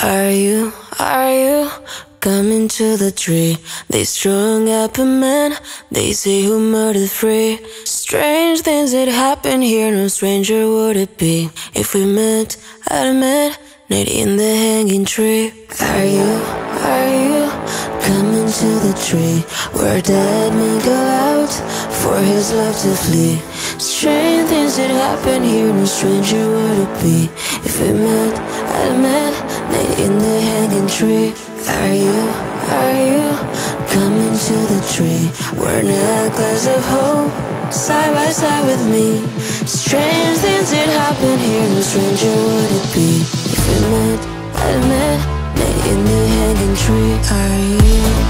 Are you coming to the tree? They strung up a man, they say who murdered three. Strange things that happen here, no stranger would it be if we met at a midnight in the hanging tree. Are you coming to the tree where dead men go out for his love to flee? Strange things that happen here, no stranger would it be if we met at a midnight in the hanging tree. Are you coming to the tree where necklace of hope side by side with me? Strange things that happen here, no stranger would it be if we met at a midnight in the hanging tree. Are you?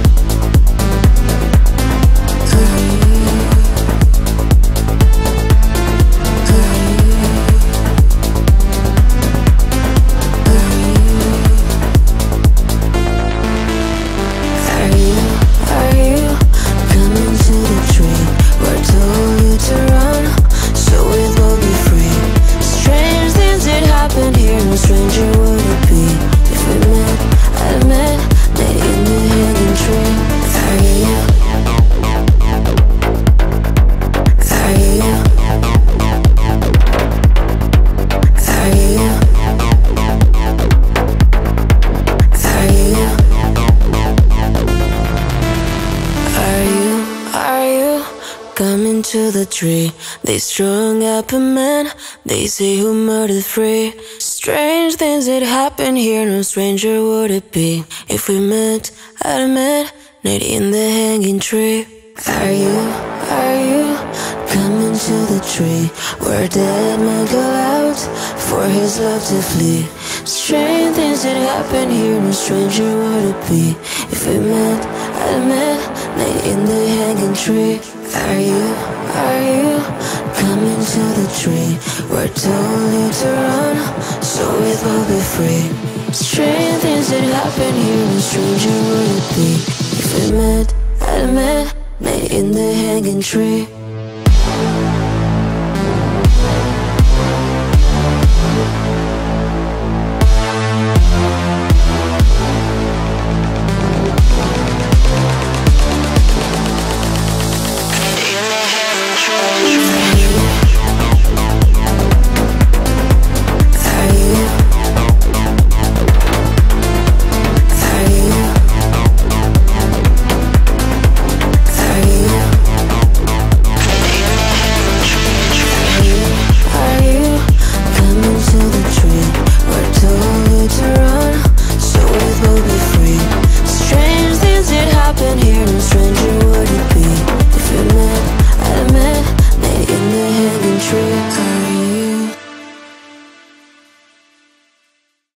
Coming to the tree, they strung up a man, they say who murdered three. Strange things that happen here, no stranger would it be if we met at a midnight in the hanging tree. Are you coming to the tree where dead men go out for his love to flee? Strange things that happen here, no stranger would it be if we met at a midnight in the hanging tree. Are you coming to the tree where told you to run so it will be free? Strange things that happen here, no stranger would it be if we met at a midnight in the hanging tree.